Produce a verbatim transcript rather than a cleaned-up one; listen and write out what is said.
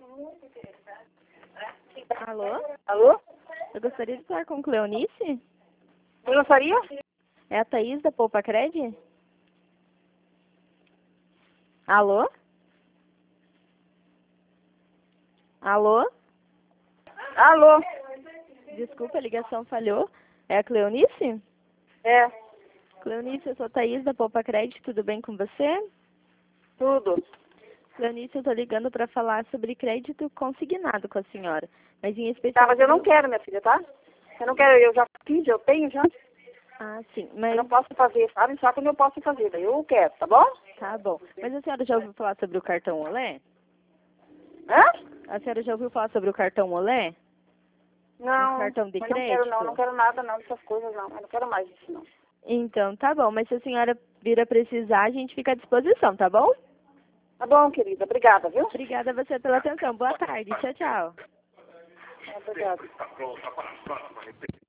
Alô? Alô? Eu gostaria de falar com Cleonice? Eu gostaria? É a Thaís da Poupa Cred? Alô? Alô? Alô? Desculpa, a ligação falhou. É a Cleonice? É, Cleonice, eu sou a Thaís da Poupa Cred, tudo bem com você? tudo. Cleonice, eu tô ligando para falar sobre crédito consignado com a senhora. Mas em especial... Tá, mas eu não quero, minha filha, tá? Eu não quero, eu já fiz, eu tenho já. Ah, sim, Eu mas... não posso fazer, sabe? Só quando eu posso fazer, daí eu quero, tá bom? Tá bom. Mas a senhora já ouviu falar sobre o cartão Olé? Hã? A senhora já ouviu falar sobre o cartão Olé? Não, Um cartão de mas não quero não, crédito? não quero nada não dessas coisas não. Eu não quero mais isso não. Então, tá bom. Mas se a senhora vir a precisar, a gente fica à disposição, tá bom? Tá bom, querida, obrigada, viu? Obrigada a você pela atenção. Boa tarde. Tchau, tchau. Obrigada.